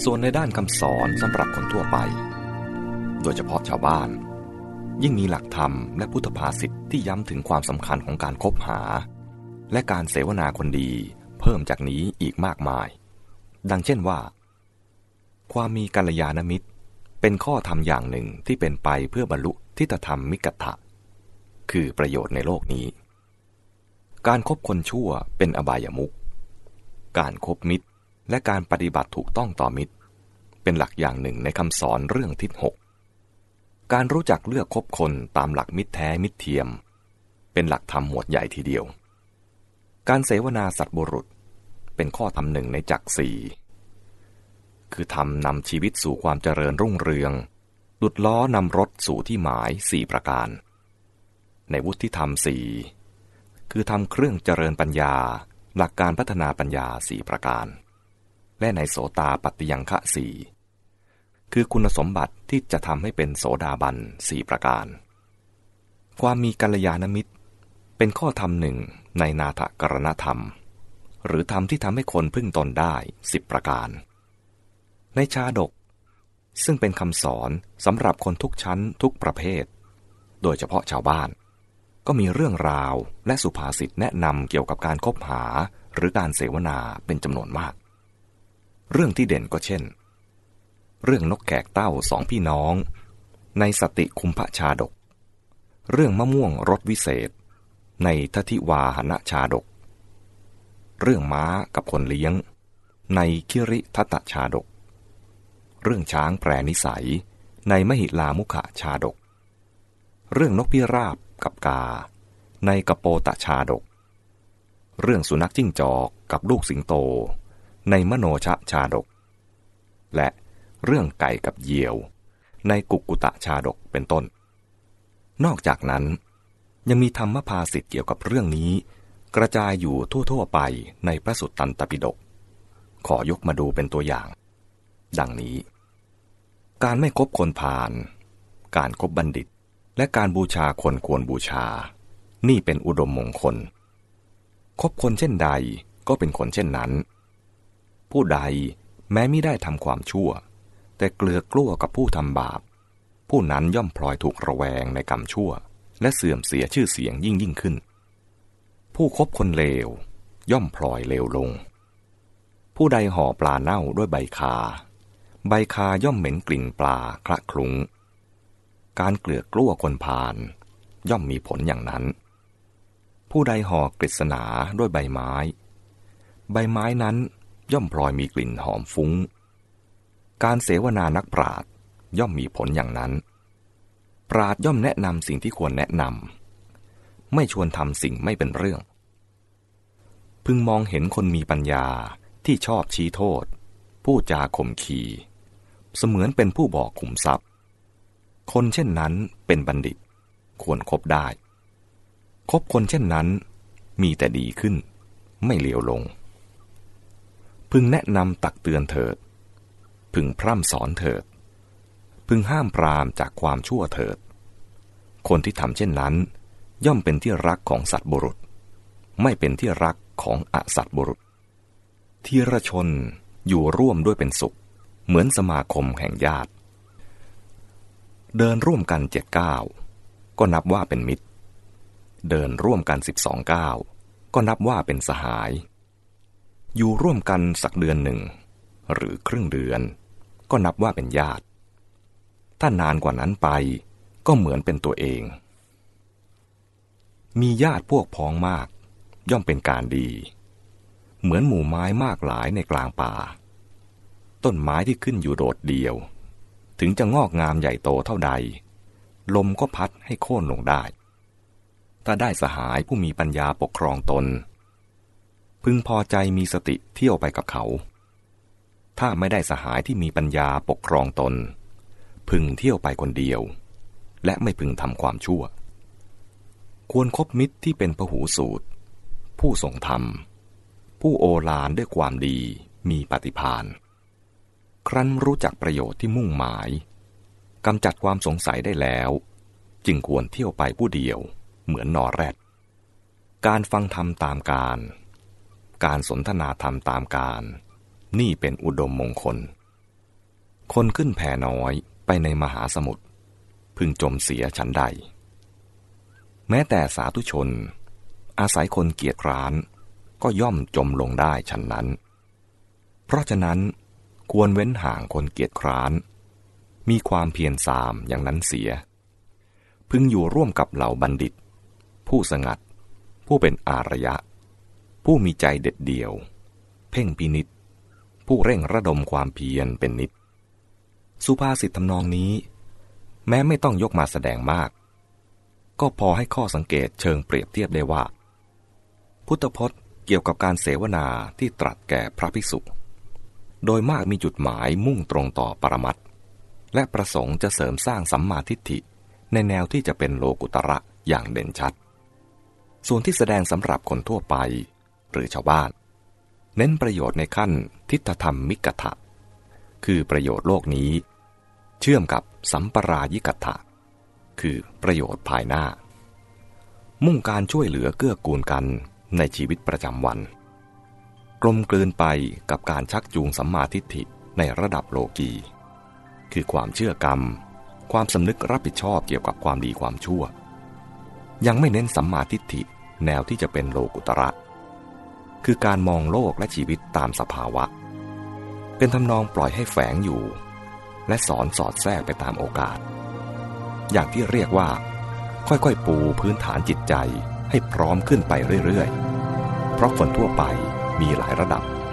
ส่วนในด้านคำสอนสำหรับคนทั่วไปโดยเฉพาะชาวบ้านยิ่งมีหลักธรรมและพุทธภาษิตที่ย้ำถึงความสำคัญของการคบหาและการเสวนาคนดีเพิ่มจากนี้อีกมากมายดังเช่นว่าความมีกัลยาณมิตรเป็นข้อธรรมอย่างหนึ่งที่เป็นไปเพื่อบรรลุทิฏฐธรรมมิกัตถะคือประโยชน์ในโลกนี้การคบคนชั่วเป็นอบายมุขการคบมิตรและการปฏิบัติถูกต้องต่อมิตรเป็นหลักอย่างหนึ่งในคำสอนเรื่องทิศหกการรู้จักเลือกคบคนตามหลักมิตรแท้มิตรเทียมเป็นหลักธรรมหมวดใหญ่ทีเดียวการเสวนาสัตบุรุษเป็นข้อธรรมหนึ่งในจักรสี่คือธรรมนำชีวิตสู่ความเจริญรุ่งเรืองดุจล้อนำรถสู่ที่หมายสี่ประการในวุฒิธรรมสี่คือทำเครื่องเจริญปัญญาหลักการพัฒนาปัญญาสี่ประการและในโสตาปัตติยังคะสี่คือคุณสมบัติที่จะทำให้เป็นโสดาบันสี่ประการความมีกัลยาณมิตรเป็นข้อธรรมหนึ่งในนาถกรณธรรมหรือธรรมที่ทำให้คนพึ่งตนได้10ประการในชาดกซึ่งเป็นคำสอนสำหรับคนทุกชั้นทุกประเภทโดยเฉพาะชาวบ้านก็มีเรื่องราวและสุภาษิตแนะนำเกี่ยวกับการคบหาหรือการเสวนาเป็นจำนวนมากเรื่องที่เด่นก็เช่นเรื่องนกแขกเต้าสองพี่น้องในสติคุมพชาดกเรื่องมะม่วงรสวิเศษในทธิวาหณชาดกเรื่องม้ากับคนเลี้ยงในคิริทัตตชาดกเรื่องช้างแปรนิสัยในมหิลามุขชาดกเรื่องนกพิราบกับกาในกโปตชาดกเรื่องสุนัขจิ้งจอกกับลูกสิงโตในมโนชชาดกและเรื่องไก่กับเหยี่ยวในกุกกุตชาดกเป็นต้นนอกจากนั้นยังมีธรรมภาษิตเกี่ยวกับเรื่องนี้กระจายอยู่ทั่วๆไปในพระสุตตันตปิฎกขอยกมาดูเป็นตัวอย่างดังนี้การไม่คบคนพาลการคบบัณฑิตและการบูชาคนควรบูชานี่เป็นอุดมมงคลคบคนเช่นใดก็เป็นคนเช่นนั้นผู้ใดแม้มิได้ทำความชั่วแต่เกลือกลั้วกับผู้ทำบาปผู้นั้นย่อมพลอยถูกระแวงในกรรมชั่วและเสื่อมเสียชื่อเสียงยิ่งขึ้นผู้คบคนเลวย่อมพลอยเลวลงผู้ใดห่อปลาเน่าด้วยใบคาใบคาย่อมเหม็นกลิ่นปลาคละคลุ้งการเกลือกลั้วคนพาลย่อมมีผลอย่างนั้นผู้ใดห่อกฤษณาด้วยใบไม้ใบไม้นั้นย่อมพลอยมีกลิ่นหอมฟุ้งการเสวนานักปราชญ์ย่อมมีผลอย่างนั้นปราชญ์ย่อมแนะนำสิ่งที่ควรแนะนำไม่ชวนทำสิ่งไม่เป็นเรื่องพึงมองเห็นคนมีปัญญาที่ชอบชี้โทษผู้จาข่มขีเสมือนเป็นผู้บอกขุมทรัพย์คนเช่นนั้นเป็นบัณฑิตควรคบได้คบคนเช่นนั้นมีแต่ดีขึ้นไม่เลวลงพึงแนะนำตักเตือนเถิดพึงพร่ำสอนเถิดพึงห้ามปรามจากความชั่วเถิดคนที่ทำเช่นนั้นย่อมเป็นที่รักของสัตว์บุรุษไม่เป็นที่รักของอสัตว์บุรุษทีรชนอยู่ร่วมด้วยเป็นสุขเหมือนสมาคมแห่งญาติเดินร่วมกัน7 ก้าวก็นับว่าเป็นมิตรเดินร่วมกัน12 ก้าวก็นับว่าเป็นสหายอยู่ร่วมกันสักเดือนหนึ่งหรือครึ่งเดือนก็นับว่าเป็นญาติถ้านานกว่านั้นไปก็เหมือนเป็นตัวเองมีญาติพวกพ้องมากย่อมเป็นการดีเหมือนหมู่ไม้มากหลายในกลางป่าต้นไม้ที่ขึ้นอยู่โดดเดี่ยวถึงจะงอกงามใหญ่โตเท่าใดลมก็พัดให้โค่นลงได้ถ้าได้สหายผู้มีปัญญาปกครองตนพึงพอใจมีสติเที่ยวไปกับเขาถ้าไม่ได้สหายที่มีปัญญาปกครองตนพึงเที่ยวไปคนเดียวและไม่พึงทำความชั่วควรคบมิตรที่เป็นพหูสูตรผู้ทรงธรรมผู้โอฬารด้วยความดีมีปฏิภาณครั้นรู้จักประโยชน์ที่มุ่งหมายกำจัดความสงสัยได้แล้วจึงควรเที่ยวไปผู้เดียวเหมือนนอแรดการฟังธรรมตามการสนทนาธรรมตามการนี่เป็นอุดมมงคลคนขึ้นแพน้อยไปในมหาสมุทรพึงจมเสียฉันใดแม้แต่สาธุชนอาศัยคนเกียจคร้านก็ย่อมจมลงได้ฉันนั้นเพราะฉะนั้นควรเว้นห่างคนเกียจคร้านมีความเพียรสามอย่างนั้นเสียพึงอยู่ร่วมกับเหล่าบัณฑิตผู้สงัดผู้เป็นอารยะผู้มีใจเด็ดเดี่ยวเพ่งพินิจผู้เร่งระดมความเพียรเป็นนิจสุภาษิตทำนองนี้แม้ไม่ต้องยกมาแสดงมากก็พอให้ข้อสังเกตเชิงเปรียบเทียบได้ว่าพุทธพจน์เกี่ยวกับการเสวนาที่ตรัสแก่พระภิกษุโดยมากมีจุดหมายมุ่งตรงต่อปรมัตถ์และประสงค์จะเสริมสร้างสัมมาทิฏฐิในแนวที่จะเป็นโลกุตระอย่างเด่นชัดส่วนที่แสดงสำหรับคนทั่วไปหรือชาวบ้านเน้นประโยชน์ในขั้นทิฏฐธรรมมิกถะคือประโยชน์โลกนี้เชื่อมกับสัมปรายิกถะคือประโยชน์ภายหน้ามุ่งการช่วยเหลือเกื้อกูลกันในชีวิตประจำวันกลมกลืนไปกับการชักจูงสัมมาทิฏฐิในระดับโลกีคือความเชื่อกรรมความสำนึกรับผิดชอบเกี่ยวกับความดีความชั่วยังไม่เน้นสัมมาทิฏฐิแนวที่จะเป็นโลกุตระคือการมองโลกและชีวิตตามสภาวะเป็นทำนองปล่อยให้แฝงอยู่และสอนสอดแทรกไปตามโอกาสอย่างที่เรียกว่าค่อยๆปูพื้นฐานจิตใจให้พร้อมขึ้นไปเรื่อยๆเพราะคนทั่วไปมีหลายระดับ